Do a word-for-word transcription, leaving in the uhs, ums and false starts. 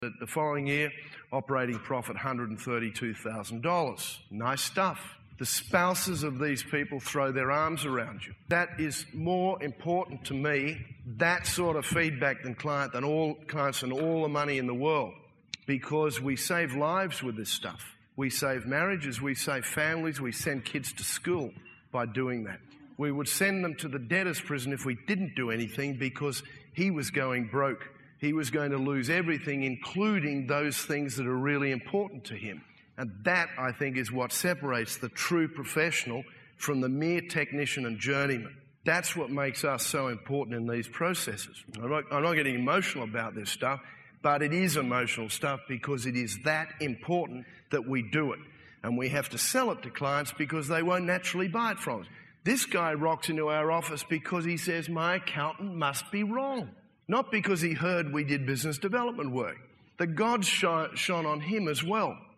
The following year, operating profit one hundred thirty-two thousand dollars. Nice stuff. The spouses of these people throw their arms around you. That is more important to me, that sort of feedback than client than all clients and all the money in the world, because we save lives with this stuff. We save marriages, we save families, we send kids to school by doing that. We would send them to the debtor's prison if we didn't do anything because he was going broke. He was going to lose everything, including those things that are really important to him. And that, I think, is what separates the true professional from the mere technician and journeyman. That's what makes us so important in these processes. I'm not, I'm not getting emotional about this stuff, but it is emotional stuff because it is that important that we do it. And we have to sell it to clients because they won't naturally buy it from us. This guy rocks into our office because he says, my accountant must be wrong. Not because he heard we did business development work. The gods shone on him as well.